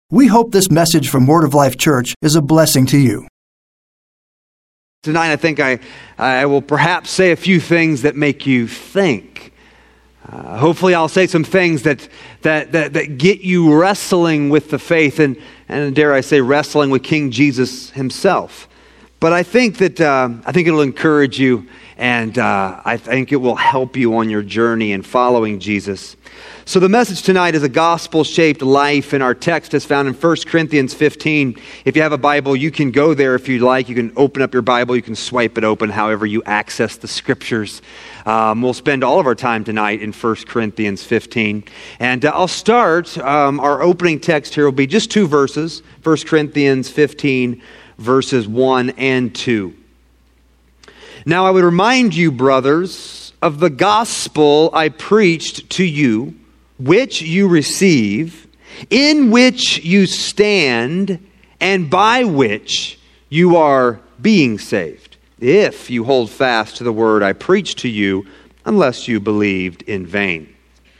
We hope this message from Word of Life Church is a blessing to you. Tonight, I think I will perhaps say a few things that make you think. Hopefully, I'll say some things that get you wrestling with the faith and dare I say, wrestling with King Jesus himself. But I think it'll encourage you, and I think it will help you on your journey in following Jesus. So the message tonight is a gospel-shaped life, and our text is found in 1 Corinthians 15. If you have a Bible, you can go there if you'd like. You can open up your Bible. You can swipe it open however you access the Scriptures. We'll spend all of our time tonight in 1 Corinthians 15. And I'll start, our opening text here will be just two verses, 1 Corinthians 15, verses 1 and 2. Now I would remind you, brothers, of the gospel I preached to you, which you receive, in which you stand, and by which you are being saved, if you hold fast to the word I preached to you, unless you believed in vain.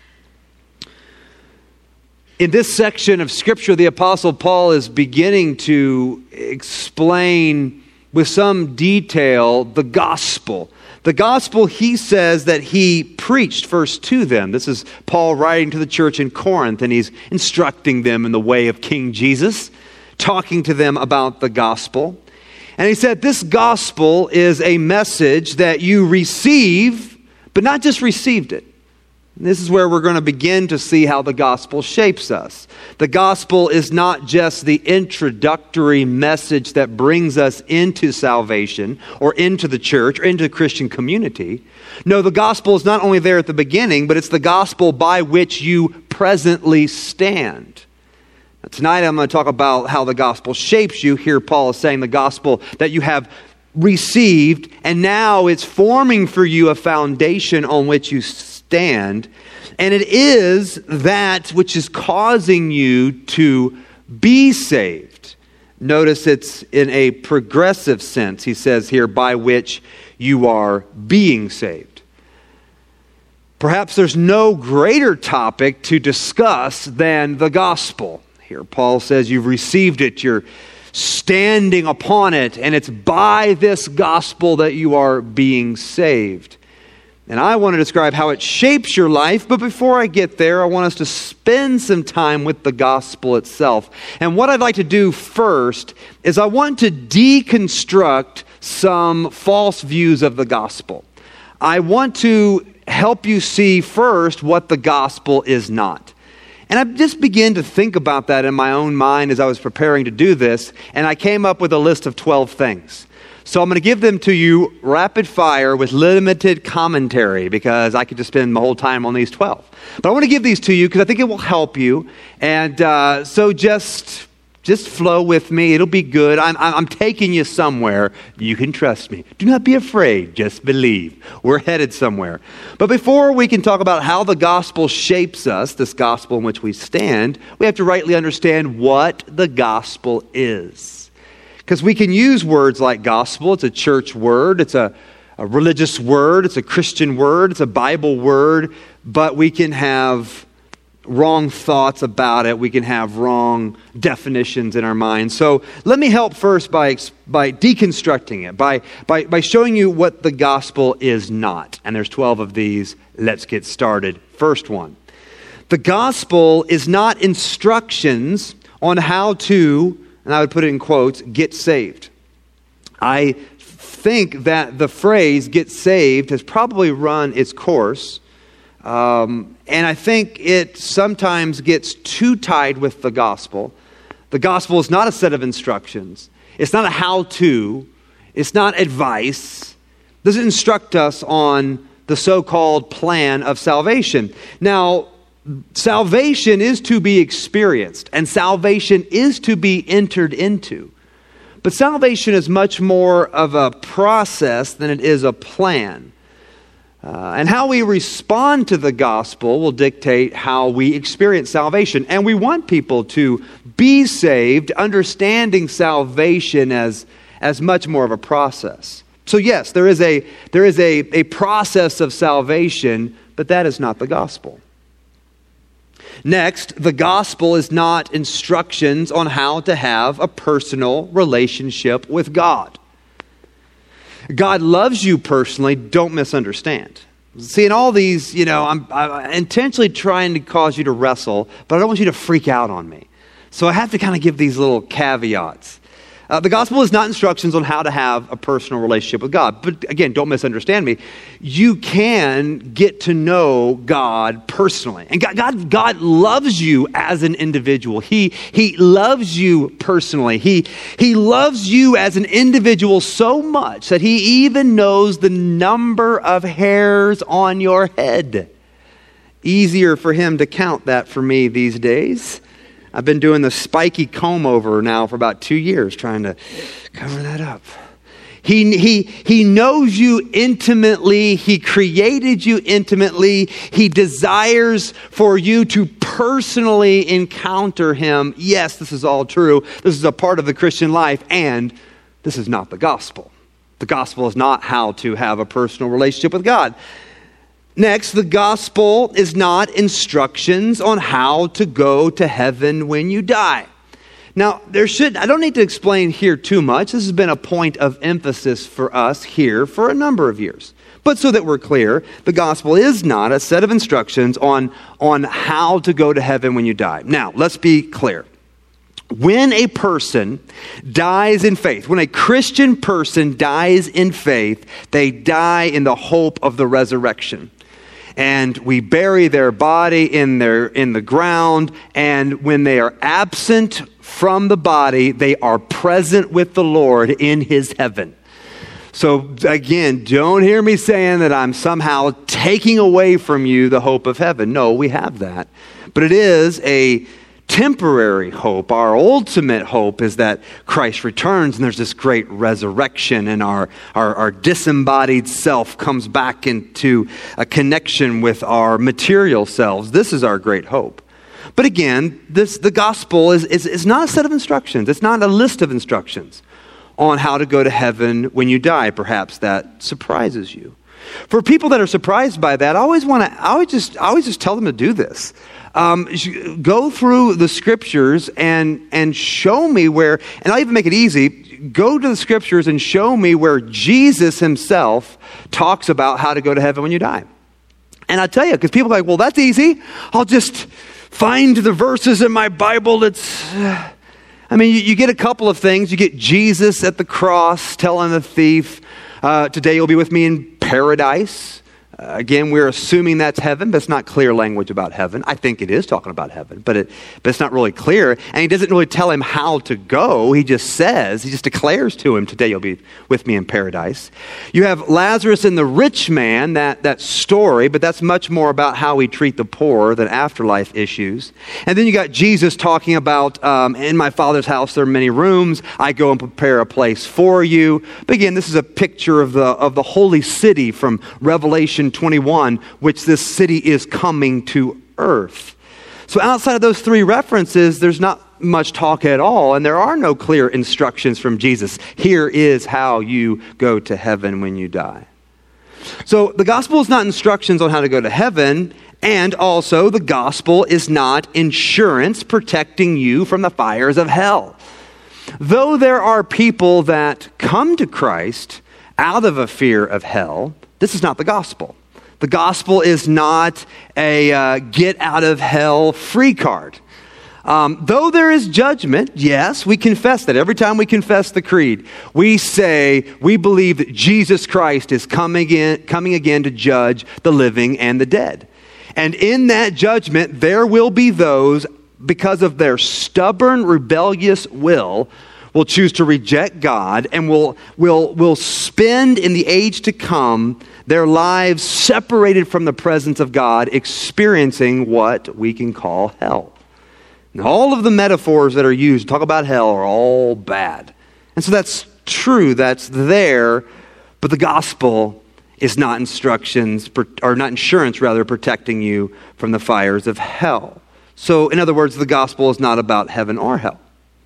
In this section of Scripture, the Apostle Paul is beginning to explain with some detail the gospel. The gospel, he says, that he preached first to them. This is Paul writing to the church in Corinth, and he's instructing them in the way of King Jesus, talking to them about the gospel. And he said, this gospel is a message that you receive, but not just received it. And this is where we're going to begin to see how the gospel shapes us. The gospel is not just the introductory message that brings us into salvation or into the church or into the Christian community. No, the gospel is not only there at the beginning, but it's the gospel by which you presently stand. Now, tonight I'm going to talk about how the gospel shapes you. Here Paul is saying the gospel that you have received, and now it's forming for you a foundation on which you stand, and it is that which is causing you to be saved. Notice it's in a progressive sense. He says here, by which you are being saved. Perhaps there's no greater topic to discuss than the gospel. Here Paul says you've received it, you're standing upon it, and it's by this gospel that you are being saved. And I want to describe how it shapes your life, but before I get there, I want us to spend some time with the gospel itself. And what I'd like to do first is I want to deconstruct some false views of the gospel. I want to help you see first what the gospel is not. And I just began to think about that in my own mind as I was preparing to do this, and I came up with a list of 12 things. So I'm going to give them to you rapid fire with limited commentary because I could just spend my whole time on these 12. But I want to give these to you because I think it will help you. And so just flow with me. It'll be good. I'm taking you somewhere. You can trust me. Do not be afraid. Just believe. We're headed somewhere. But before we can talk about how the gospel shapes us, this gospel in which we stand, we have to rightly understand what the gospel is. Because we can use words like gospel. It's a church word. It's a religious word. It's a Christian word. It's a Bible word. But we can have wrong thoughts about it. We can have wrong definitions in our minds. So let me help first by deconstructing it, by showing you what the gospel is not. And there's 12 of these. Let's get started. First one. The gospel is not instructions on how to, and I would put it in quotes, get saved. I think that the phrase get saved has probably run its course. And I think it sometimes gets too tied with the gospel. The gospel is not a set of instructions. It's not a how-to. It's not advice. It doesn't instruct us on the so-called plan of salvation. Now, salvation is to be experienced, and salvation is to be entered into. But salvation is much more of a process than it is a plan. And how we respond to the gospel will dictate how we experience salvation. And we want people to be saved, understanding salvation as much more of a process. So yes, there is a process of salvation, but that is not the gospel. Next, the gospel is not instructions on how to have a personal relationship with God. God loves you personally, don't misunderstand. See, in all these, I'm intentionally trying to cause you to wrestle, but I don't want you to freak out on me. So I have to kind of give these little caveats. The gospel is not instructions on how to have a personal relationship with God. But again, don't misunderstand me. You can get to know God personally. And God loves you as an individual. He loves you personally. He loves you as an individual so much that he even knows the number of hairs on your head. Easier for him to count that for me these days. I've been doing the spiky comb over now for about 2 years, trying to cover that up. He knows you intimately. He created you intimately. He desires for you to personally encounter him. Yes, this is all true. This is a part of the Christian life, and this is not the gospel. The gospel is not how to have a personal relationship with God. Next, the gospel is not instructions on how to go to heaven when you die. Now, I don't need to explain here too much. This has been a point of emphasis for us here for a number of years. But so that we're clear, the gospel is not a set of instructions on how to go to heaven when you die. Now, let's be clear. When a person dies in faith, when a Christian person dies in faith, they die in the hope of the resurrection. And we bury their body in the ground, and when they are absent from the body, they are present with the Lord in his heaven. So again, don't hear me saying that I'm somehow taking away from you the hope of heaven. No, we have that. But it is a temporary hope. Our ultimate hope is that Christ returns and there's this great resurrection, and our disembodied self comes back into a connection with our material selves. This is our great hope. But again, the gospel is not a set of instructions. It's not a list of instructions on how to go to heaven when you die. Perhaps that surprises you. For people that are surprised by that, I always just tell them to do this. Go through the scriptures and show me where, and I'll even make it easy, go to the scriptures and show me where Jesus himself talks about how to go to heaven when you die. And I tell you, because people are like, well, that's easy. I'll just find the verses in my Bible you get a couple of things. You get Jesus at the cross telling the thief, today you'll be with me in paradise. Again, we're assuming that's heaven, but it's not clear language about heaven. I think it is talking about heaven, but it's not really clear. And he doesn't really tell him how to go. He just declares to him, today you'll be with me in paradise. You have Lazarus and the rich man, that story, but that's much more about how we treat the poor than afterlife issues. And then you got Jesus talking about, in my Father's house there are many rooms. I go and prepare a place for you. But again, this is a picture of the holy city from Revelation 21, which this city is coming to earth. So outside of those three references, there's not much talk at all, and there are no clear instructions from Jesus. Here is how you go to heaven when you die. So the gospel is not instructions on how to go to heaven, and also the gospel is not insurance protecting you from the fires of hell. Though there are people that come to Christ out of a fear of hell, this is not the gospel. The gospel is not a get out of hell free card. Though there is judgment, yes, we confess that. Every time we confess the creed, we say we believe that Jesus Christ is coming again to judge the living and the dead. And in that judgment, there will be those, because of their stubborn, rebellious will choose to reject God and will spend in the age to come their lives separated from the presence of God, experiencing what we can call hell. And all of the metaphors that are used to talk about hell are all bad. And so that's true, that's there, but the gospel is not instructions, or not insurance rather, protecting you from the fires of hell. So in other words, the gospel is not about heaven or hell.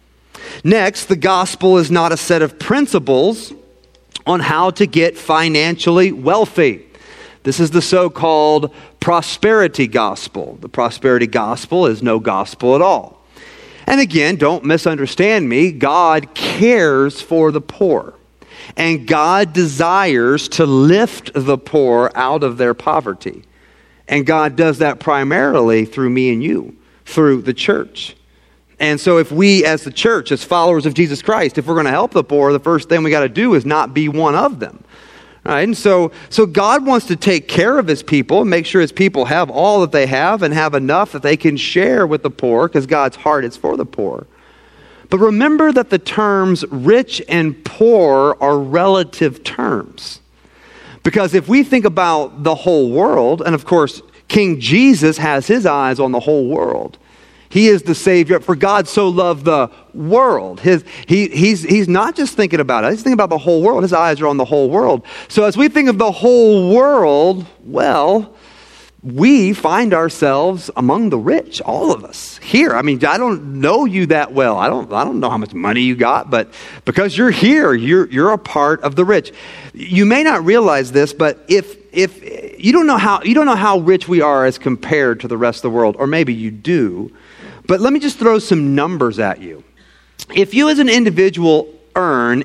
Next, the gospel is not a set of principles on how to get financially wealthy. This is the so-called prosperity gospel. The prosperity gospel is no gospel at all. And again, don't misunderstand me. God cares for the poor. And God desires to lift the poor out of their poverty. And God does that primarily through me and you, through the church. And so if we as the church, as followers of Jesus Christ, if we're going to help the poor, the first thing we got to do is not be one of them. Right? And so God wants to take care of his people and make sure his people have all that they have and have enough that they can share with the poor, because God's heart is for the poor. But remember that the terms rich and poor are relative terms. Because if we think about the whole world, and of course, King Jesus has his eyes on the whole world. He is the Savior. For God so loved the world. He's not just thinking about it. He's thinking about the whole world. His eyes are on the whole world. So as we think of the whole world, well, we find ourselves among the rich, all of us here. I mean, I don't know you that well. I don't know how much money you got, but because you're here, you're a part of the rich. You may not realize this, but if you don't know how rich we are as compared to the rest of the world, or maybe you do, but let me just throw some numbers at you. If you as an individual earn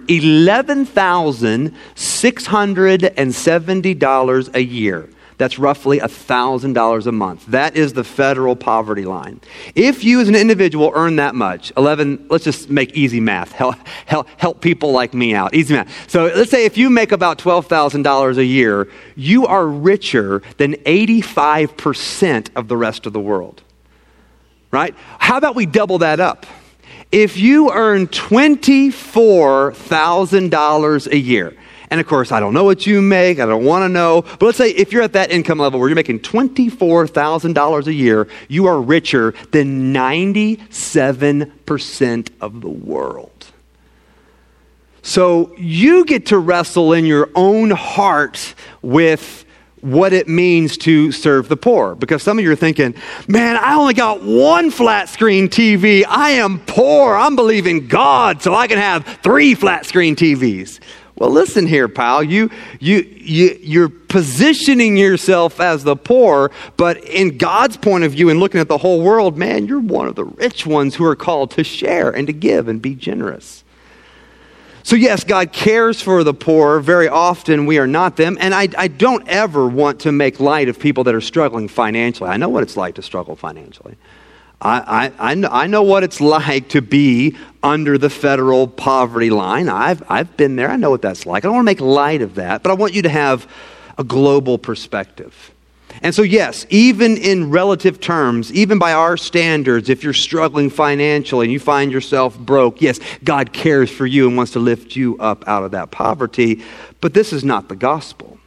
$11,670 a year, that's roughly $1,000 a month. That is the federal poverty line. If you as an individual earn that much, let's just make easy math. Help people like me out. Easy math. So let's say if you make about $12,000 a year, you are richer than 85% of the rest of the world. Right? How about we double that up? If you earn $24,000 a year, and of course, I don't know what you make, I don't want to know, but let's say if you're at that income level where you're making $24,000 a year, you are richer than 97% of the world. So you get to wrestle in your own heart with what it means to serve the poor. Because some of you are thinking, man, I only got one flat screen TV. I am poor. I'm believing God so I can have 3 flat screen TVs. Well, listen here, pal. You're positioning yourself as the poor, but in God's point of view and looking at the whole world, man, you're one of the rich ones who are called to share and to give and be generous. So yes, God cares for the poor. Very often we are not them. And I don't ever want to make light of people that are struggling financially. I know what it's like to struggle financially. I know what it's like to be under the federal poverty line. I've been there. I know what that's like. I don't want to make light of that, but I want you to have a global perspective. And so yes, even in relative terms, even by our standards, if you're struggling financially and you find yourself broke, yes, God cares for you and wants to lift you up out of that poverty. But this is not the gospel.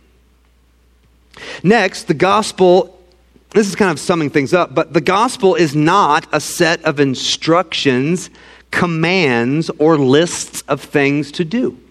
Next, the gospel, this is kind of summing things up, but the gospel is not a set of instructions, commands, or lists of things to do.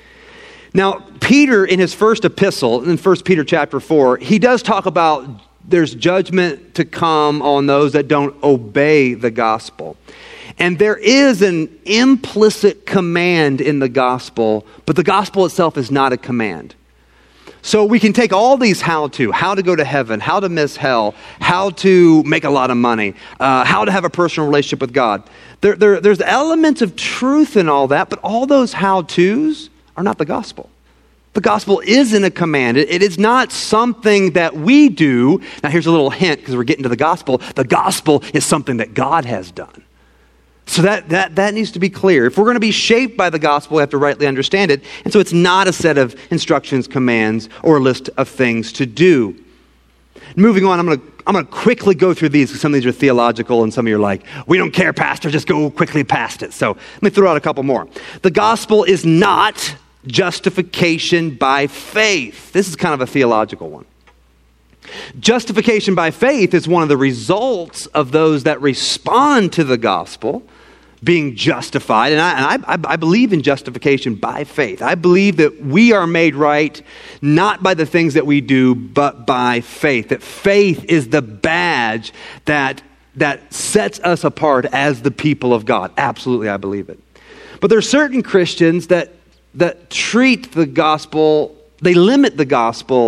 Now, Peter, in his first epistle, in 1 Peter chapter 4, he does talk about there's judgment to come on those that don't obey the gospel. And there is an implicit command in the gospel, but the gospel itself is not a command. So we can take all these how to go to heaven, how to miss hell, how to make a lot of money, how to have a personal relationship with God. There's elements of truth in all that, but all those how-tos are not the gospel. The gospel isn't a command. It is not something that we do. Now here's a little hint because we're getting to the gospel. The gospel is something that God has done. So that needs to be clear. If we're going to be shaped by the gospel, we have to rightly understand it. And so it's not a set of instructions, commands, or a list of things to do. Moving on, I'm going to quickly go through these because some of these are theological and some of you are like, we don't care, Pastor, just go quickly past it. So let me throw out a couple more. The gospel is not justification by faith. This is kind of a theological one. Justification by faith is one of the results of those that respond to the gospel being justified. And I believe in justification by faith. I believe that we are made right not by the things that we do, but by faith. That faith is the badge that sets us apart as the people of God. Absolutely, I believe it. But there are certain Christians that treat the gospel, they limit the gospel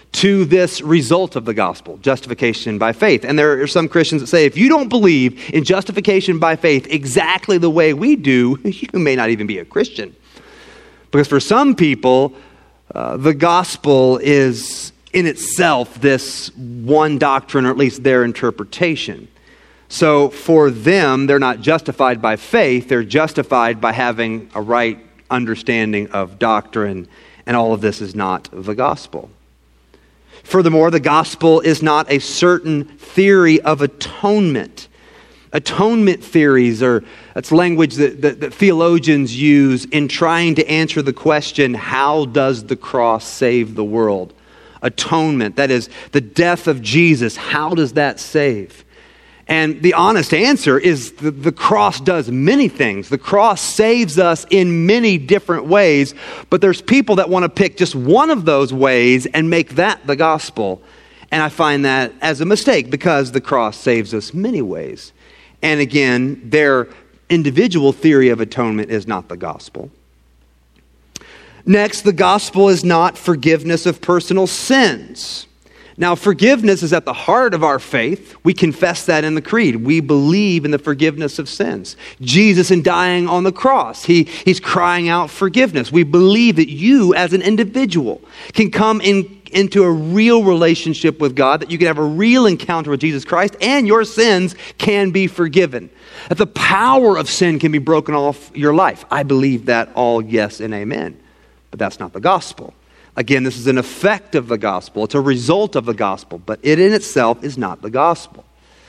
to this result of the gospel, justification by faith. And there are some Christians that say, if you don't believe in justification by faith exactly the way we do, you may not even be a Christian. Because for some people, the gospel is in itself this one doctrine, or at least their interpretation. So for them, they're not justified by faith, they're justified by having a right understanding of doctrine, and all of this is not the gospel. Furthermore, the gospel is not a certain theory of atonement. Atonement theories that's language that theologians use in trying to answer the question, how does the cross save the world? Atonement, that is the death of Jesus, how does that save? And the honest answer is the cross does many things. The cross saves us in many different ways, but there's people that want to pick just one of those ways and make that the gospel. And I find that as a mistake, because the cross saves us many ways. And again, their individual theory of atonement is not the gospel. Next, the gospel is not forgiveness of personal sins. Now, forgiveness is at the heart of our faith. We confess that in the creed. We believe in the forgiveness of sins. Jesus, in dying on the cross, he's crying out forgiveness. We believe that you as an individual can come into a real relationship with God, that you can have a real encounter with Jesus Christ, and your sins can be forgiven. That the power of sin can be broken off your life. I believe that all, yes and amen. But that's not the gospel. Again, this is an effect of the gospel. It's a result of the gospel, but it in itself is not the gospel.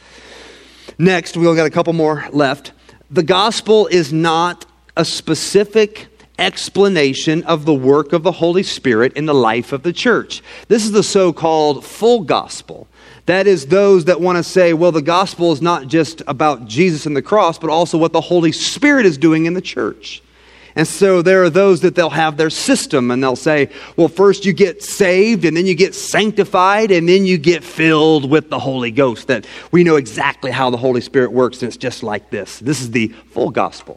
Next, we've got a couple more left. The gospel is not a specific explanation of the work of the Holy Spirit in the life of the church. This is the so-called full gospel. That is those that want to say, well, the gospel is not just about Jesus and the cross, but also what the Holy Spirit is doing in the church. And so there are those that they'll have their system and they'll say, well, first you get saved and then you get sanctified and then you get filled with the Holy Ghost. That we know exactly how the Holy Spirit works and it's just like this. This is the full gospel.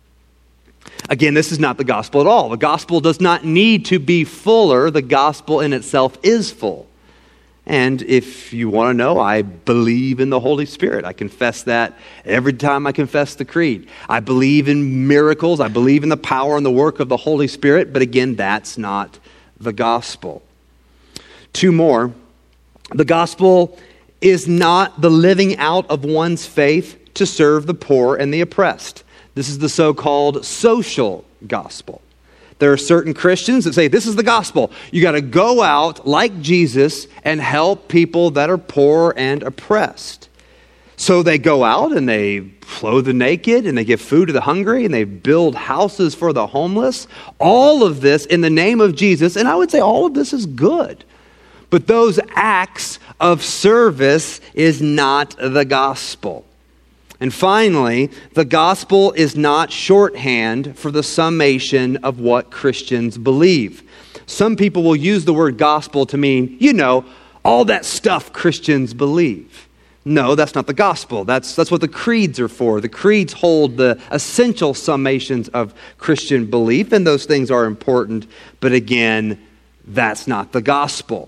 Again, this is not the gospel at all. The gospel does not need to be fuller. The gospel in itself is full. And if you want to know, I believe in the Holy Spirit. I confess that every time I confess the creed. I believe in miracles. I believe in the power and the work of the Holy Spirit. But again, that's not the gospel. Two more. The gospel is not the living out of one's faith to serve the poor and the oppressed. This is the so-called social gospel. There are certain Christians that say, this is the gospel. You got to go out like Jesus and help people that are poor and oppressed. So they go out and they clothe the naked and they give food to the hungry and they build houses for the homeless. All of this in the name of Jesus. And I would say all of this is good. But those acts of service is not the gospel. And finally, the gospel is not shorthand for the summation of what Christians believe. Some people will use the word gospel to mean, all that stuff Christians believe. No, that's not the gospel. That's what the creeds are for. The creeds hold the essential summations of Christian belief, and those things are important. But again, that's not the gospel.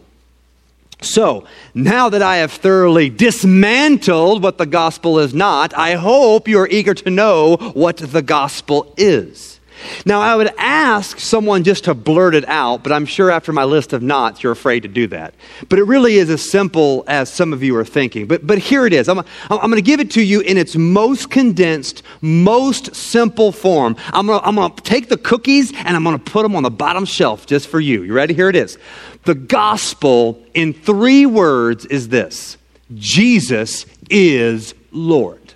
So, now that I have thoroughly dismantled what the gospel is not, I hope you are eager to know what the gospel is. Now, I would ask someone just to blurt it out, but I'm sure after my list of nots, you're afraid to do that. But it really is as simple as some of you are thinking. But here it is. I'm going to give it to you in its most condensed, most simple form. I'm going to take the cookies and I'm going to put them on the bottom shelf just for you. You ready? Here it is. The gospel in 3 words is this: Jesus is Lord.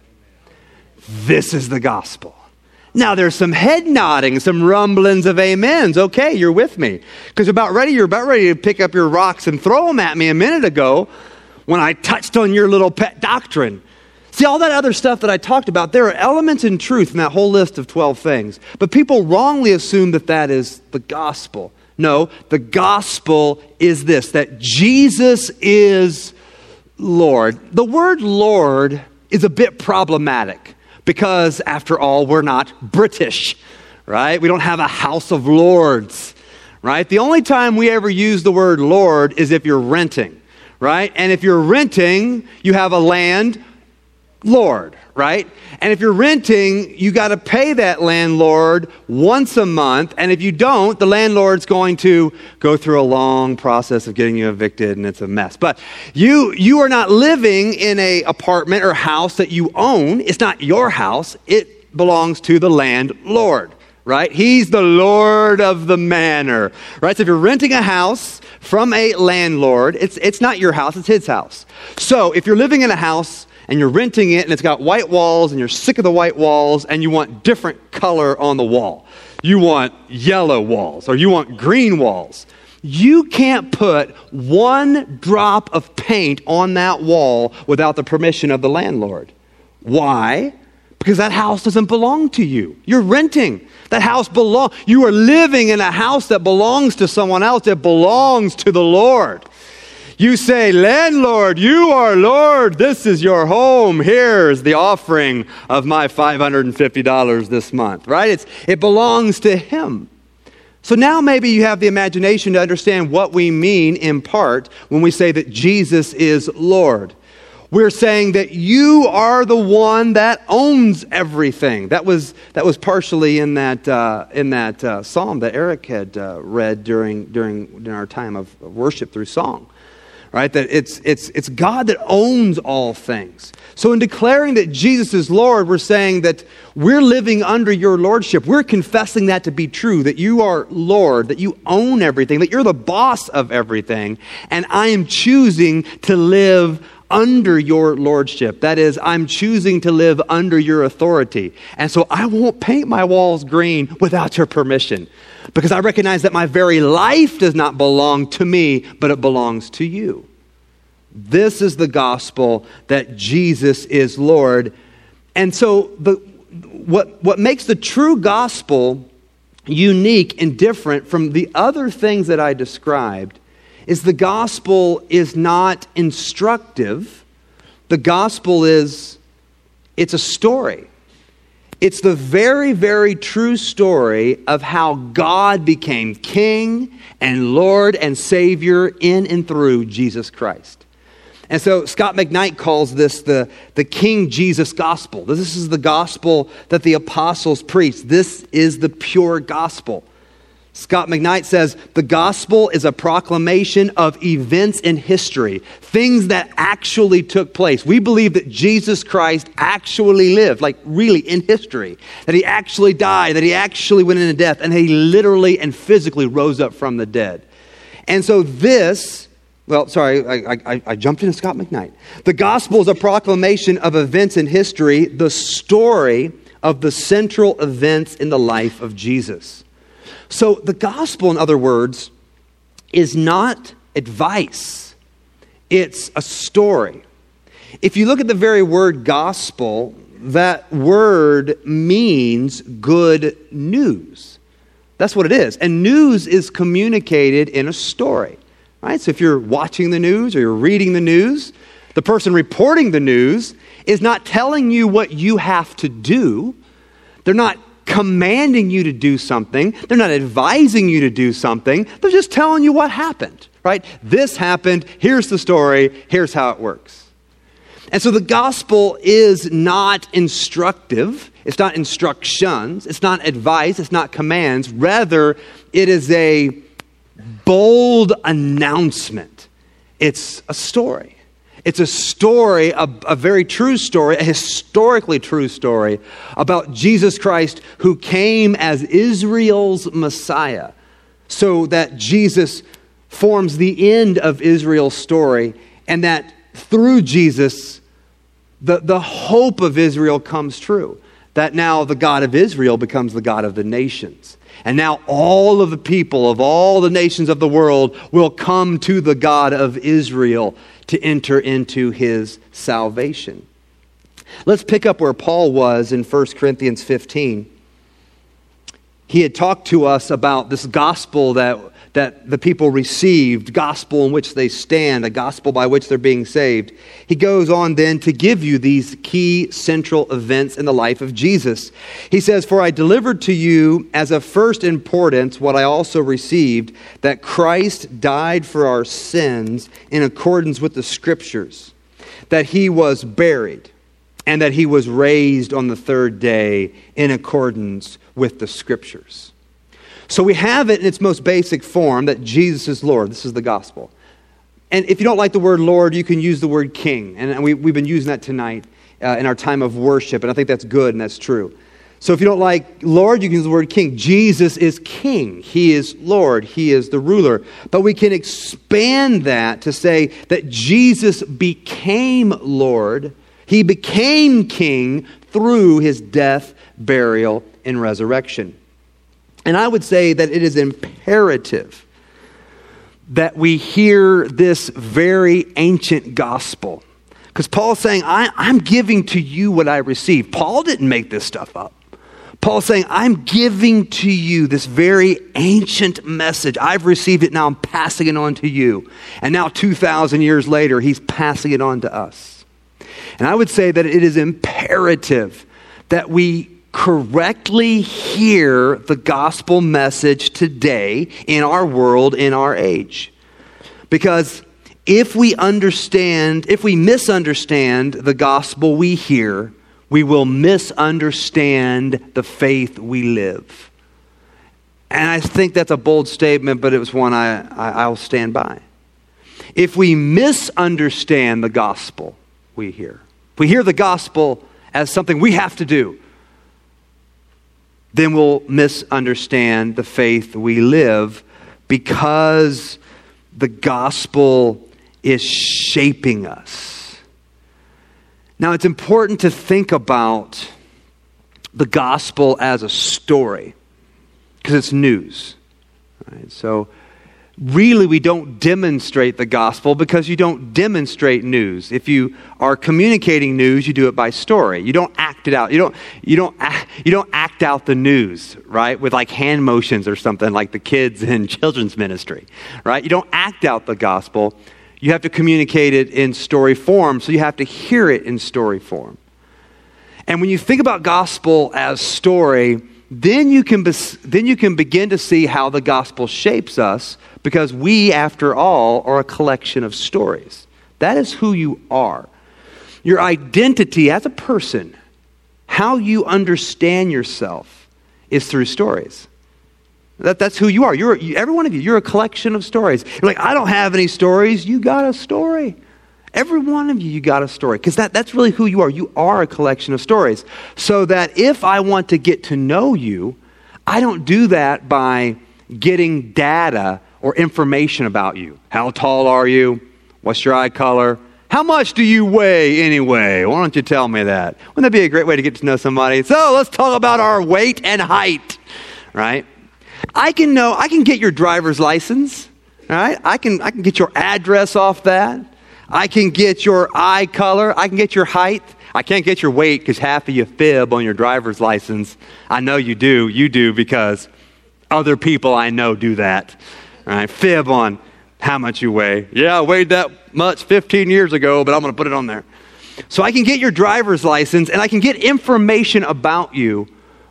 This is the gospel. Now there's some head nodding, some rumblings of amens. Okay, you're with me. Because you're about ready to pick up your rocks and throw them at me a minute ago when I touched on your little pet doctrine. See, all that other stuff that I talked about, there are elements in truth in that whole list of 12 things. But people wrongly assume that is the gospel. No, the gospel is this, that Jesus is Lord. The word Lord is a bit problematic because, after all, we're not British, right? We don't have a House of Lords, right? The only time we ever use the word Lord is if you're renting, right? And if you're renting, you have a landlord, right? And if you're renting, you got to pay that landlord once a month. And if you don't, the landlord's going to go through a long process of getting you evicted, and it's a mess. But you are not living in an apartment or house that you own. It's not your house. It belongs to the landlord, right? He's the Lord of the manor, right? So if you're renting a house from a landlord, it's not your house, it's his house. So if you're living in a house and you're renting it and it's got white walls and you're sick of the white walls and you want different color on the wall, you want yellow walls or you want green walls, you can't put one drop of paint on that wall without the permission of the landlord. Why? Because that house doesn't belong to you. You're renting. That house you are living in a house that belongs to someone else. It belongs to the Lord. You say, landlord, you are Lord. This is your home. Here's the offering of my $550 this month, right? It belongs to him. So now maybe you have the imagination to understand what we mean in part when we say that Jesus is Lord. We're saying that you are the one that owns everything. That was partially in that psalm that Eric had read during our time of worship through song, right? That it's God that owns all things. So in declaring that Jesus is Lord, we're saying that we're living under your lordship. We're confessing that to be true, that you are Lord, that you own everything, that you're the boss of everything, and I am choosing to live under your lordship. That is, I'm choosing to live under your authority. And so I won't paint my walls green without your permission, because I recognize that my very life does not belong to me, but it belongs to you. This is the gospel that Jesus is Lord. And so what makes the true gospel unique and different from the other things that I described is the gospel is not instructive. The gospel it's a story. It's the very, very true story of how God became King and Lord and Savior in and through Jesus Christ. And so Scott McKnight calls this the King Jesus gospel. This is the gospel that the apostles preached. This is the pure gospel. Scott McKnight says, the gospel is a proclamation of events in history, things that actually took place. We believe that Jesus Christ actually lived, like really in history, that he actually died, that he actually went into death, and he literally and physically rose up from the dead. And so I jumped into Scott McKnight. The gospel is a proclamation of events in history, the story of the central events in the life of Jesus. So the gospel, in other words, is not advice. It's a story. If you look at the very word gospel, that word means good news. That's what it is. And news is communicated in a story, right? So if you're watching the news or you're reading the news, the person reporting the news is not telling you what you have to do. They're not commanding you to do something. They're not advising you to do something. They're just telling you what happened, right? This happened. Here's the story. Here's how it works. And so the gospel is not instructive. It's not instructions. It's not advice. It's not commands. Rather, it is a bold announcement. It's a story. It's a story, a very true story, a historically true story about Jesus Christ who came as Israel's Messiah, so that Jesus forms the end of Israel's story, and that through Jesus, the hope of Israel comes true. That now the God of Israel becomes the God of the nations. And now all of the people of all the nations of the world will come to the God of Israel to enter into his salvation. Let's pick up where Paul was in 1 Corinthians 15. He had talked to us about this gospel that that the people received, gospel in which they stand, a gospel by which they're being saved. He goes on then to give you these key central events in the life of Jesus. He says, "For I delivered to you as of first importance what I also received, that Christ died for our sins in accordance with the Scriptures, that he was buried, and that he was raised on the third day in accordance with the Scriptures." So we have it in its most basic form that Jesus is Lord. This is the gospel. And if you don't like the word Lord, you can use the word King. And we've been using that tonight in our time of worship. And I think that's good and that's true. So if you don't like Lord, you can use the word King. Jesus is King. He is Lord. He is the ruler. But we can expand that to say that Jesus became Lord. He became King through his death, burial, and resurrection. And I would say that it is imperative that we hear this very ancient gospel. Because Paul's saying, I'm giving to you what I received. Paul didn't make this stuff up. Paul's saying, I'm giving to you this very ancient message. I've received it, now I'm passing it on to you. And now 2,000 years later, he's passing it on to us. And I would say that it is imperative that we correctly hear the gospel message today in our world, in our age. Because if we misunderstand the gospel we hear, we will misunderstand the faith we live. And I think that's a bold statement, but it was one I'll stand by. If we misunderstand the gospel we hear, if we hear the gospel as something we have to do, then we'll misunderstand the faith we live, because the gospel is shaping us. Now, it's important to think about the gospel as a story, because it's news. Right? So really, we don't demonstrate the gospel because you don't demonstrate news. If you are communicating news, you do it by story. You don't act it out. You don't act out the news, right? With like hand motions or something like the kids in children's ministry, right? You don't act out the gospel. You have to communicate it in story form, so you have to hear it in story form. And when you think about gospel as story, then you can begin to see how the gospel shapes us, because we, after all, are a collection of stories. That is who you are. Your identity as a person, how you understand yourself, is through stories. That's who you are. Every one of you, you're a collection of stories. You're like, I don't have any stories. You got a story. Every one of you got a story, because that's really who you are. You are a collection of stories. So that if I want to get to know you, I don't do that by getting data or information about you. How tall are you? What's your eye color? How much do you weigh anyway? Why don't you tell me that? Wouldn't that be a great way to get to know somebody? So let's talk about our weight and height, right? I can get your driver's license, right? I can get your address off that. I can get your eye color. I can get your height. I can't get your weight, because half of you fib on your driver's license. I know you do. You do, because other people I know do that. Right? Fib on how much you weigh. Yeah, I weighed that much 15 years ago, but I'm going to put it on there. So I can get your driver's license, and I can get information about you,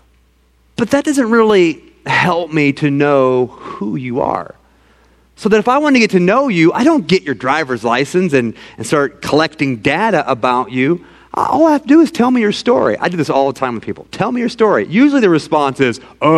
but that doesn't really help me to know who you are. So that if I want to get to know you, I don't get your driver's license and start collecting data about you. All I have to do is tell me your story. I do this all the time with people. Tell me your story. Usually the response is,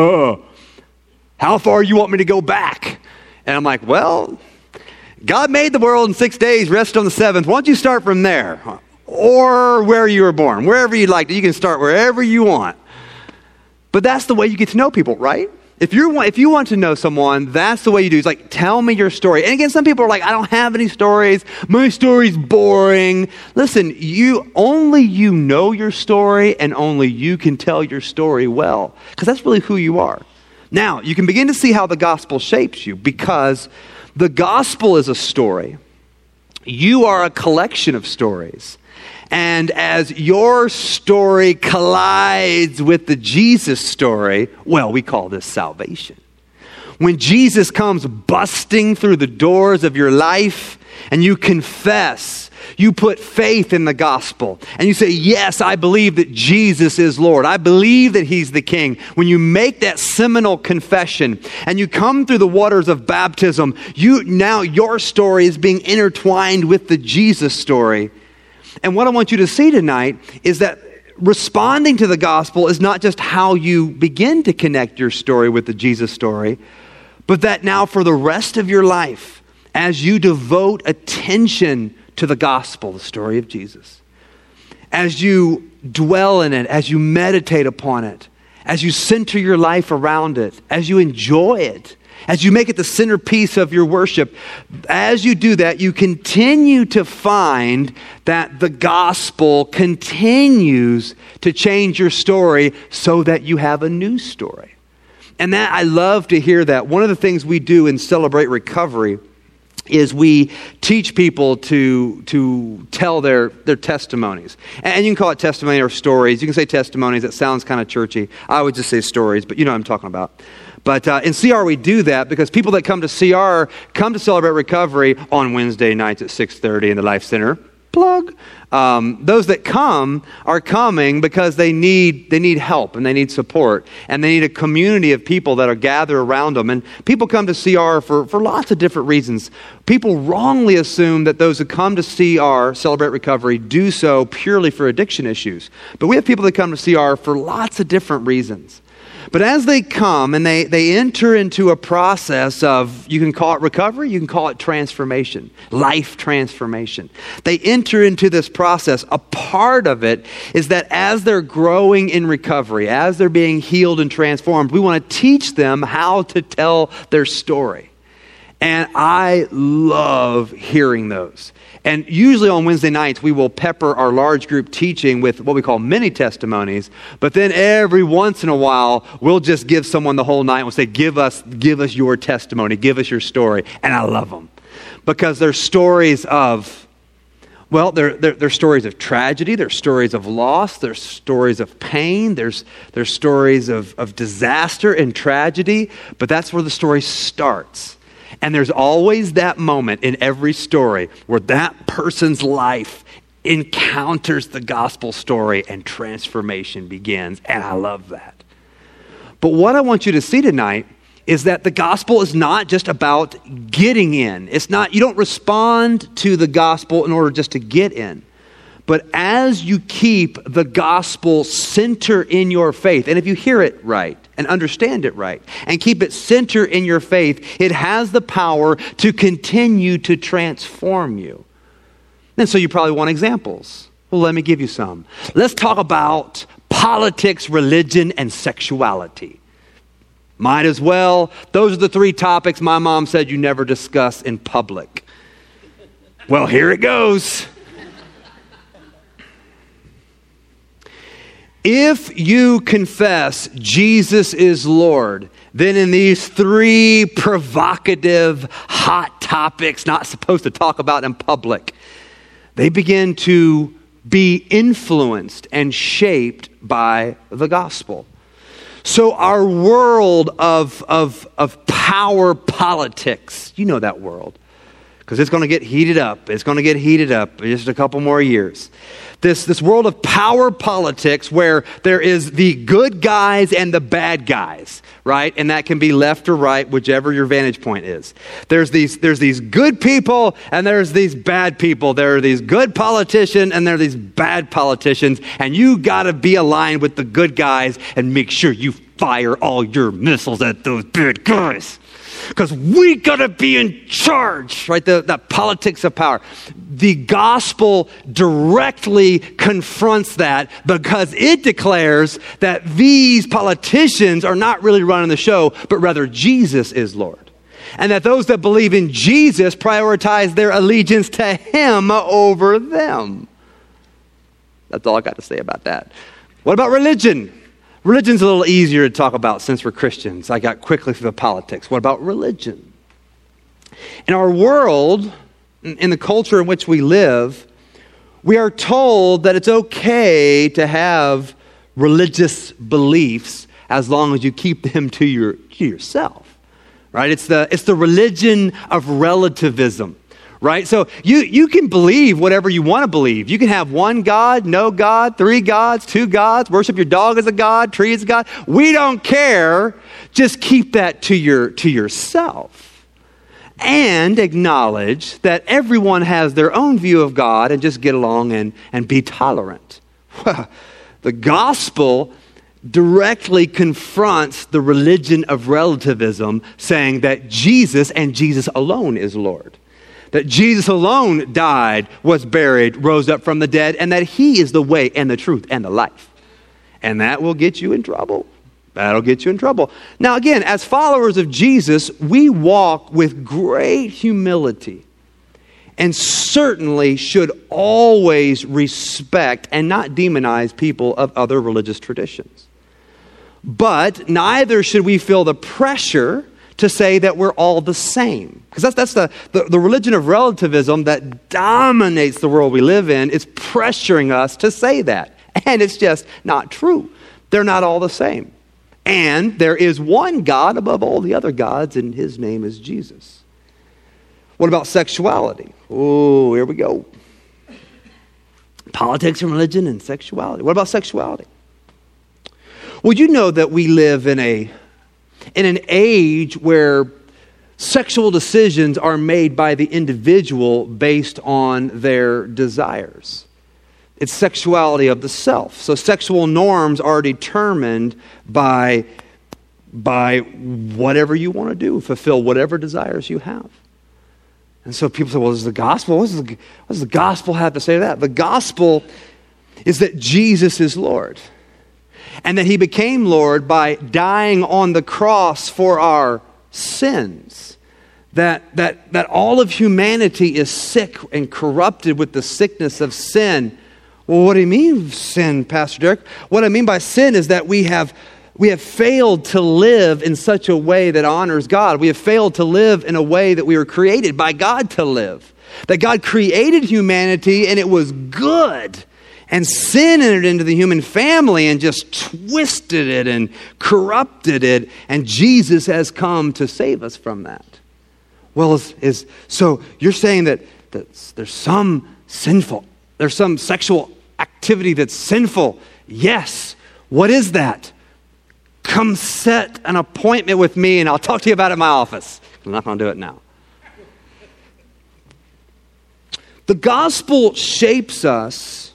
how far you want me to go back? And I'm like, well, God made the world in 6 days, rested on the seventh. Why don't you start from there? Or where you were born. Wherever you'd like to. You can start wherever you want. But that's the way you get to know people, right? If you want to know someone, that's the way you do. It's like, tell me your story. And again, some people are like, I don't have any stories. My story's boring. Listen, only you know your story, and only you can tell your story well, because that's really who you are. Now, you can begin to see how the gospel shapes you, because the gospel is a story. You are a collection of stories. And as your story collides with the Jesus story, well, we call this salvation. When Jesus comes busting through the doors of your life and you confess, you put faith in the gospel, and you say, yes, I believe that Jesus is Lord. I believe that He's the King. When you make that seminal confession and you come through the waters of baptism, now your story is being intertwined with the Jesus story. And what I want you to see tonight is that responding to the gospel is not just how you begin to connect your story with the Jesus story, but that now for the rest of your life, as you devote attention to the gospel, the story of Jesus, as you dwell in it, as you meditate upon it, as you center your life around it, as you enjoy it, as you make it the centerpiece of your worship, as you do that, you continue to find that the gospel continues to change your story so that you have a new story. And that, I love to hear that. One of the things we do in Celebrate Recovery is we teach people to tell their testimonies. And you can call it testimony or stories. You can say testimonies. That sounds kind of churchy. I would just say stories, but you know what I'm talking about. But in CR, we do that because people that come to CR come to Celebrate Recovery on Wednesday nights at 6:30 in the Life Center. Plug. Those that come are coming because they need help and they need support and they need a community of people that are gathered around them. And people come to CR for lots of different reasons. People wrongly assume that those who come to CR, Celebrate Recovery, do so purely for addiction issues. But we have people that come to CR for lots of different reasons. But as they come and they enter into a process of, you can call it recovery, you can call it transformation, life transformation. They enter into this process. A part of it is that as they're growing in recovery, as they're being healed and transformed, we want to teach them how to tell their story. And I love hearing those. And usually on Wednesday nights, we will pepper our large group teaching with what we call mini testimonies. But then every once in a while, we'll just give someone the whole night. We'll say, give us your testimony. Give us your story. And I love them. Because they're stories of, well, they're stories of tragedy. They're stories of loss. They're stories of pain. There's stories of disaster and tragedy. But that's where the story starts. And there's always that moment in every story where that person's life encounters the gospel story and transformation begins. And I love that. But what I want you to see tonight is that the gospel is not just about getting in. It's not, you don't respond to the gospel in order just to get in. But as you keep the gospel center in your faith, and if you hear it right and understand it right and keep it center in your faith, it has the power to continue to transform you. And so you probably want examples. Well, let me give you some. Let's talk about politics, religion, and sexuality. Might as well. Those are the three topics my mom said you never discuss in public. Well, here it goes. If you confess Jesus is Lord, then in these three provocative, hot topics not supposed to talk about in public, they begin to be influenced and shaped by the gospel. So our world of power politics, you know that world, because it's going to get heated up. It's going to get heated up in just a couple more years. This world of power politics where there is the good guys and the bad guys, right? And that can be left or right, whichever your vantage point is. There's these good people and there's these bad people. There are these good politicians and there are these bad politicians. And you got to be aligned with the good guys and make sure you fire all your missiles at those bad guys. Because we got to be in charge, right? The politics of power. The gospel directly confronts that because it declares that these politicians are not really running the show, but rather Jesus is Lord. And that those that believe in Jesus prioritize their allegiance to Him over them. That's all I got to say about that. What about religion? Religion's a little easier to talk about since we're Christians. I got quickly through the politics. What about religion? In our world, in the culture in which we live, we are told that it's okay to have religious beliefs as long as you keep them to yourself. right? It's the religion of relativism, right? So you can believe whatever you want to believe. You can have one God, no God, three gods, two gods, worship your dog as a god, tree as a god. We don't care. Just keep that to yourself. And acknowledge that everyone has their own view of God and just get along and be tolerant. The gospel directly confronts the religion of relativism, saying that Jesus and Jesus alone is Lord. That Jesus alone died, was buried, rose up from the dead, and that he is the way and the truth and the life. And that will get you in trouble. That'll get you in trouble. Now again, as followers of Jesus, we walk with great humility and certainly should always respect and not demonize people of other religious traditions. But neither should we feel the pressure to say that we're all the same. Because that's the religion of relativism that dominates the world we live in. Is pressuring us to say that. And it's just not true. They're not all the same. And there is one God above all the other gods, and his name is Jesus. What about sexuality? Oh, here we go. Politics and religion and sexuality. What about sexuality? Well, you know that we live in an age where sexual decisions are made by the individual based on their desires. It's sexuality of the self. So sexual norms are determined by whatever you want to do, fulfill whatever desires you have. And so people say, well, this is the gospel. What does the gospel have to say to that? The gospel is that Jesus is Lord. And that he became Lord by dying on the cross for our sins. That all of humanity is sick and corrupted with the sickness of sin. Well, what do you mean sin, Pastor Derek? What I mean by sin is that we have failed to live in such a way that honors God. We have failed to live in a way that we were created by God to live. That God created humanity and it was good. And sin entered into the human family and just twisted it and corrupted it. And Jesus has come to save us from that. Well, so you're saying that there's some sexual activity that's sinful. Yes. What is that? Come set an appointment with me and I'll talk to you about it in my office. I'm not going to do it now. The gospel shapes us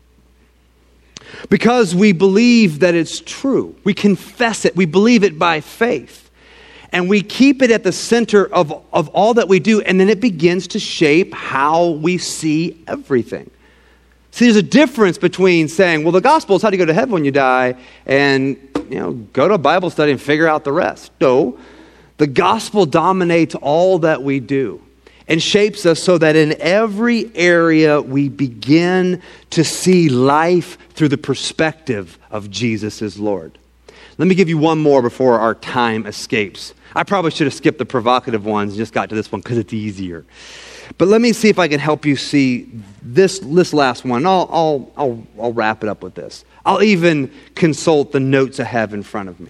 because we believe that it's true. We confess it. We believe it by faith. And we keep it at the center of all that we do. And then it begins to shape how we see everything. See, there's a difference between saying, well, the gospel is how to go to heaven when you die and, go to a Bible study and figure out the rest. No, the gospel dominates all that we do and shapes us so that in every area we begin to see life through the perspective of Jesus as Lord. Let me give you one more before our time escapes. I probably should have skipped the provocative ones and just got to this one because it's easier. But let me see if I can help you see this last one. I'll wrap it up with this. I'll even consult the notes I have in front of me.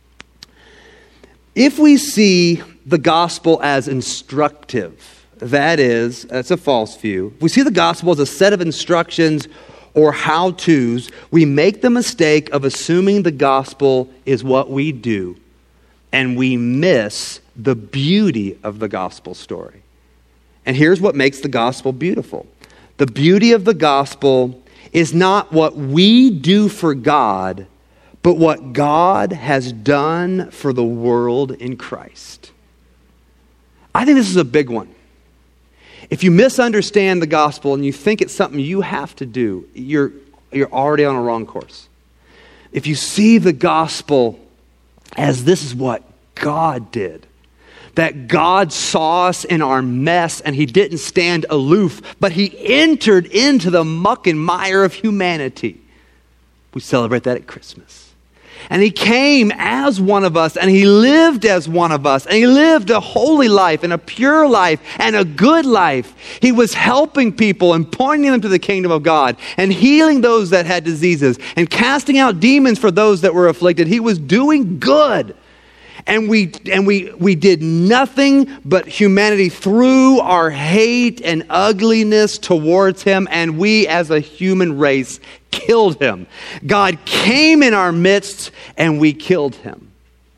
If we see the gospel as instructive, that's a false view. If we see the gospel as a set of instructions or how-tos, we make the mistake of assuming the gospel is what we do, and we miss the beauty of the gospel story. And here's what makes the gospel beautiful. The beauty of the gospel is not what we do for God, but what God has done for the world in Christ. I think this is a big one. If you misunderstand the gospel and you think it's something you have to do, you're already on a wrong course. If you see the gospel as this is what God did, that God saw us in our mess and he didn't stand aloof, but he entered into the muck and mire of humanity. We celebrate that at Christmas. And he came as one of us and he lived as one of us and he lived a holy life and a pure life and a good life. He was helping people and pointing them to the kingdom of God and healing those that had diseases and casting out demons for those that were afflicted. He was doing good. And we did nothing but humanity through our hate and ugliness towards him, and we as a human race killed him. God came in our midst and we killed him.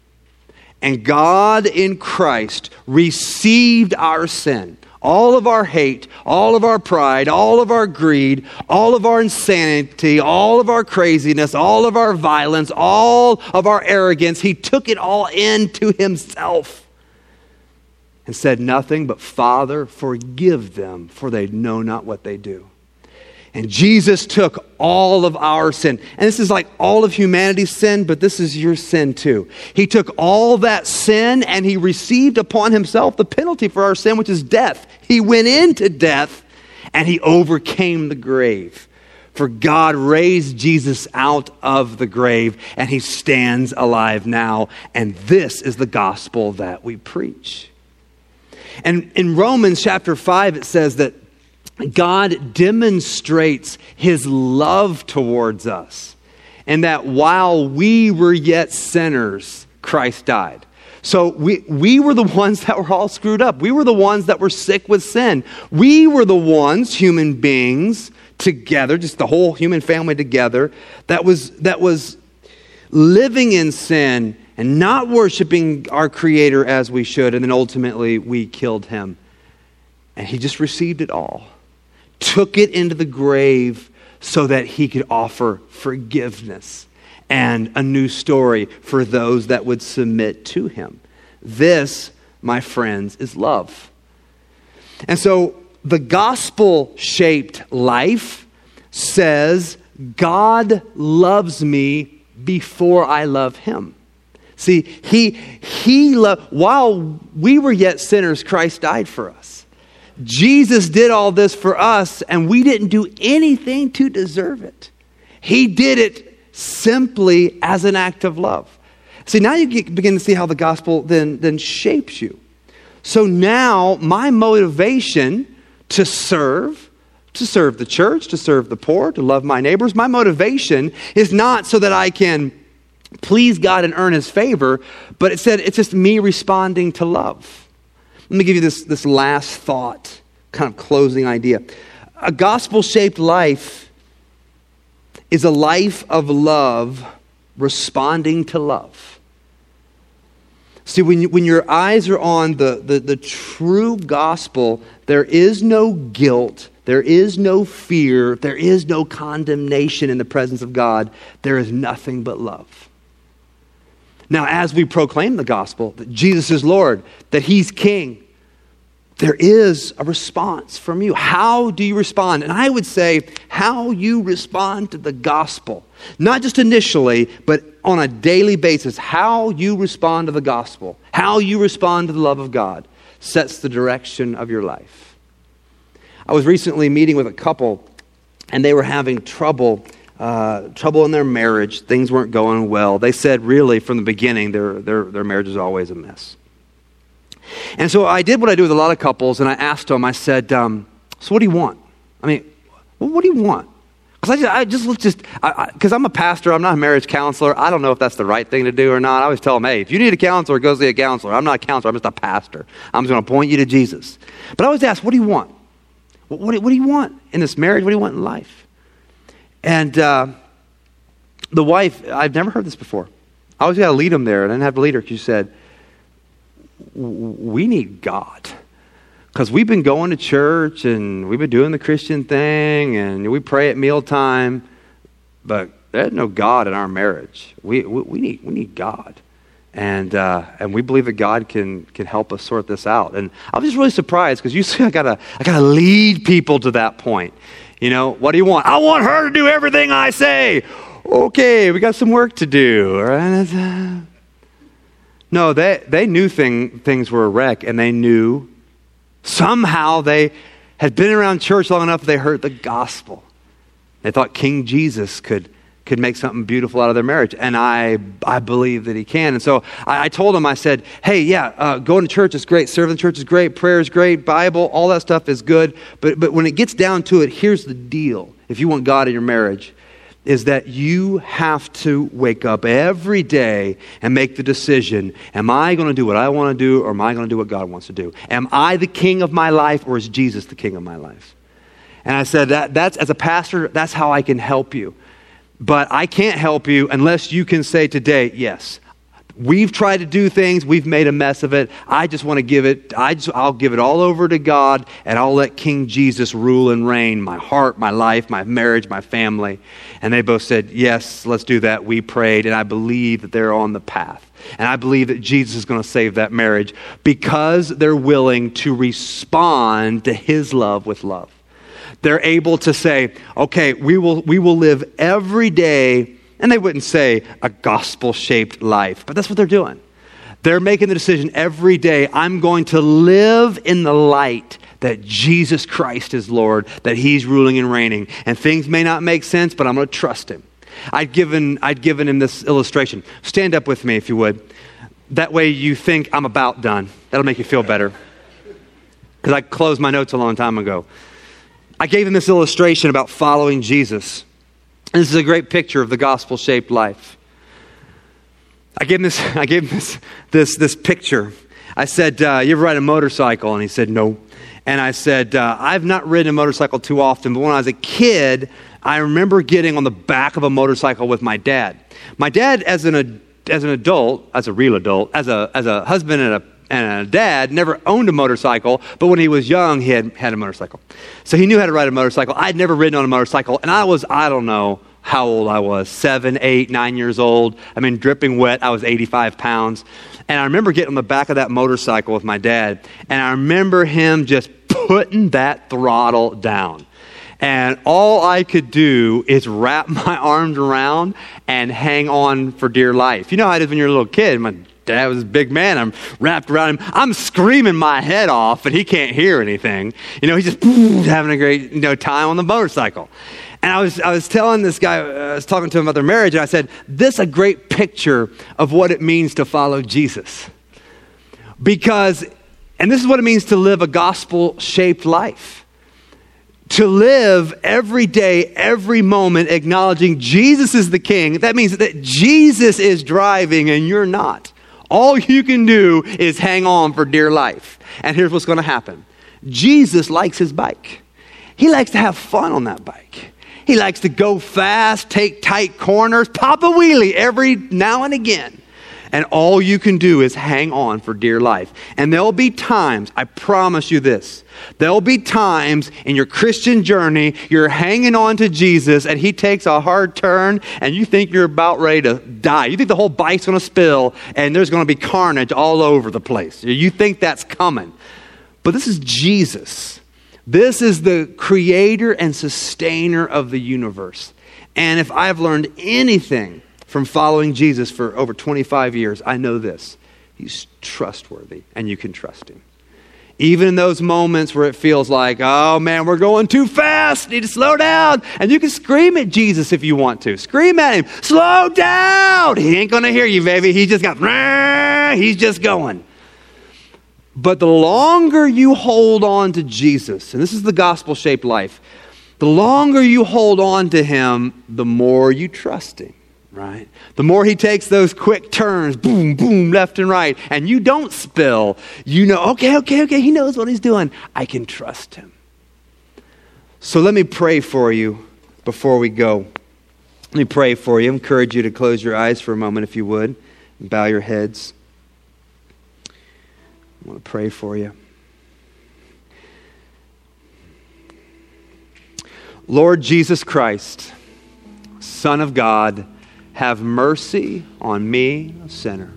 And God in Christ received our sin, all of our hate, all of our pride, all of our greed, all of our insanity, all of our craziness, all of our violence, all of our arrogance. He took it all into himself and said nothing but, Father, forgive them, for they know not what they do. And Jesus took all of our sin. And this is like all of humanity's sin, but this is your sin too. He took all that sin and he received upon himself the penalty for our sin, which is death. He went into death and he overcame the grave. For God raised Jesus out of the grave and he stands alive now. And this is the gospel that we preach. And in Romans chapter 5, it says that God demonstrates his love towards us, and that while we were yet sinners, Christ died. So we were the ones that were all screwed up. We were the ones that were sick with sin. We were the ones, human beings together, just the whole human family together, that was living in sin and not worshiping our Creator as we should. And then ultimately we killed him. And he just received it all. Took it into the grave so that he could offer forgiveness and a new story for those that would submit to him. This, my friends, is love. And so the gospel-shaped life says, God loves me before I love him. See, he loved, while we were yet sinners, Christ died for us. Jesus did all this for us, and we didn't do anything to deserve it. He did it simply as an act of love. See, now you begin to see how the gospel then shapes you. So now my motivation to serve the church, to serve the poor, to love my neighbors, my motivation is not so that I can please God and earn his favor, but it's just me responding to love. Let me give you this last thought, kind of closing idea. A gospel-shaped life is a life of love responding to love. See, when your eyes are on the true gospel, there is no guilt, there is no fear, there is no condemnation in the presence of God. There is nothing but love. Now, as we proclaim the gospel, that Jesus is Lord, that he's King, there is a response from you. How do you respond? And I would say how you respond to the gospel, not just initially, but on a daily basis, how you respond to the gospel, how you respond to the love of God, sets the direction of your life. I was recently meeting with a couple, and they were having trouble in their marriage. Things weren't going well. They said really from the beginning their marriage was always a mess. And so I did what I do with a lot of couples, and I asked them, I said, so what do you want? I mean, what do you want? Because I'm a pastor, I'm not a marriage counselor. I don't know if that's the right thing to do or not. I always tell them, hey, if you need a counselor, go see a counselor. I'm not a counselor, I'm just a pastor. I'm just going to point you to Jesus. But I always ask, what do you want? What do you want in this marriage? What do you want in life? And the wife, I've never heard this before. I always got to lead them there, and I didn't have to lead her. She said, we need God. Because we've been going to church, and we've been doing the Christian thing, and we pray at mealtime, but there's no God in our marriage. We need God. And we believe that God can help us sort this out. And I was just really surprised, because usually I gotta lead people to that point. You know, what do you want? I want her to do everything I say. Okay, we got some work to do. No, they knew things were a wreck, and they knew somehow they had been around church long enough that they heard the gospel. They thought King Jesus could make something beautiful out of their marriage, and I believe that he can. And so I told them, I said, hey, going to church is great, serving the church is great, prayer is great, Bible, all that stuff is good, but when it gets down to it, here's the deal. If you want God in your marriage, is that you have to wake up every day and make the decision, am I going to do what I want to do, or am I going to do what God wants to do? Am I the king of my life, or is Jesus the king of my life? And I said, that's as a pastor, that's how I can help you. But I can't help you unless you can say today, yes, we've tried to do things, we've made a mess of it. I just want to give it, I'll give it all over to God, and I'll let King Jesus rule and reign my heart, my life, my marriage, my family. And they both said, yes, let's do that. We prayed, and I believe that they're on the path. And I believe that Jesus is going to save that marriage because they're willing to respond to his love with love. They're able to say, okay, we will live every day, and they wouldn't say a gospel-shaped life, but that's what they're doing. They're making the decision every day, I'm going to live in the light that Jesus Christ is Lord, that he's ruling and reigning. And things may not make sense, but I'm going to trust him. I'd given him this illustration. Stand up with me if you would. That way you think I'm about done. That'll make you feel better. Because I closed my notes a long time ago. I gave him this illustration about following Jesus. And this is a great picture of the gospel-shaped life. I gave him this picture. I said, you ever ride a motorcycle? And he said, no. And I said, I've not ridden a motorcycle too often, but when I was a kid, I remember getting on the back of a motorcycle with my dad. My dad, as an adult, as a real adult, as a husband and a dad, never owned a motorcycle, but when he was young, he had a motorcycle. So he knew how to ride a motorcycle. I'd never ridden on a motorcycle, and I don't know how old I was, 7, 8, 9 years old. I mean, dripping wet. I was 85 pounds. And I remember getting on the back of that motorcycle with my dad, and I remember him just putting that throttle down. And all I could do is wrap my arms around and hang on for dear life. You know how it is when you're a little kid. My dad was a big man. I'm wrapped around him. I'm screaming my head off, and he can't hear anything. You know, he's just having a great time on the motorcycle. And I was telling this guy, I was talking to him about their marriage, and I said, this is a great picture of what it means to follow Jesus. Because, and this is what it means to live a gospel-shaped life. To live every day, every moment, acknowledging Jesus is the king. That means that Jesus is driving and you're not. All you can do is hang on for dear life. And here's what's going to happen. Jesus likes his bike. He likes to have fun on that bike. He likes to go fast, take tight corners, pop a wheelie every now and again. And all you can do is hang on for dear life. And there'll be times, I promise you this, there'll be times in your Christian journey, you're hanging on to Jesus and he takes a hard turn and you think you're about ready to die. You think the whole bike's going to spill and there's going to be carnage all over the place. You think that's coming. But this is Jesus. This is the creator and sustainer of the universe. And if I've learned anything from following Jesus for over 25 years, I know this. He's trustworthy, and you can trust him. Even in those moments where it feels like, oh man, we're going too fast, need to slow down. And you can scream at Jesus if you want to. Scream at him, slow down. He ain't going to hear you, baby. He's just going. But the longer you hold on to Jesus, and this is the gospel-shaped life, the longer you hold on to him, the more you trust him. Right? The more he takes those quick turns, boom, boom, left and right, and you don't spill, you know, okay, he knows what he's doing. I can trust him. So let me pray for you before we go. Let me pray for you. I encourage you to close your eyes for a moment if you would, and bow your heads. I want to pray for you. Lord Jesus Christ, Son of God, have mercy on me, a sinner.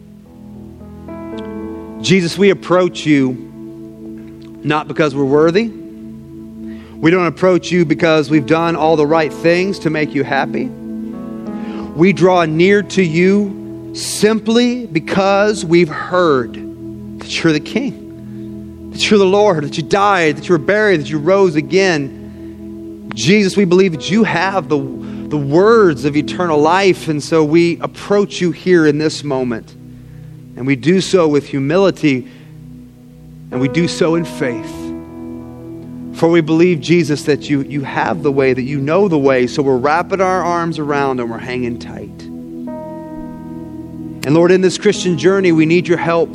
Jesus, we approach you not because we're worthy. We don't approach you because we've done all the right things to make you happy. We draw near to you simply because we've heard that you're the King, that you're the Lord, that you died, that you were buried, that you rose again. Jesus, we believe that you have the words of eternal life, and so we approach you here in this moment. And we do so with humility, and we do so in faith. For we believe, Jesus, that you have the way, that you know the way, so we're wrapping our arms around and we're hanging tight. And Lord, in this Christian journey, we need your help.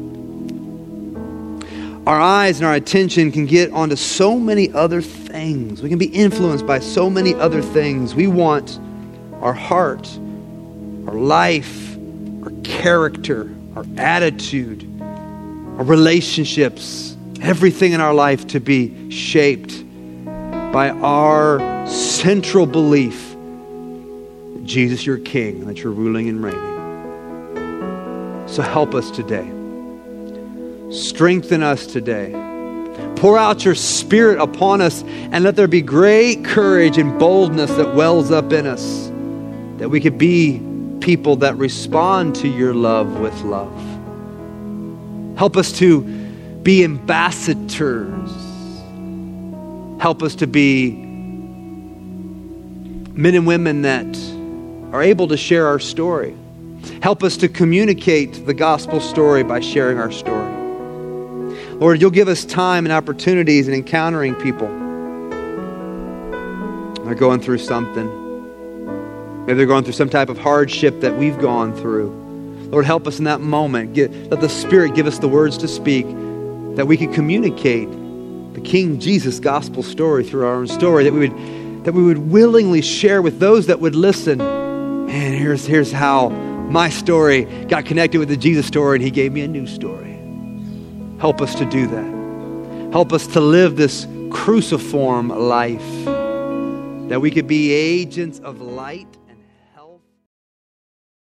Our eyes and our attention can get onto so many other things. We can be influenced by so many other things. We want our heart, our life, our character, our attitude, our relationships, everything in our life to be shaped by our central belief that Jesus, you're King, and that you're ruling and reigning. So help us today. Strengthen us today. Pour out your Spirit upon us, and let there be great courage and boldness that wells up in us, that we could be people that respond to your love with love. Help us to be ambassadors. Help us to be men and women that are able to share our story. Help us to communicate the gospel story by sharing our story. Lord, you'll give us time and opportunities in encountering people. They're going through something. Maybe they're going through some type of hardship that we've gone through. Lord, help us in that moment. Let the Spirit give us the words to speak, that we can communicate the King Jesus gospel story through our own story, that we would willingly share with those that would listen. Man, here's how my story got connected with the Jesus story, and he gave me a new story. Help us to do that. Help us to live this cruciform life, that we could be agents of light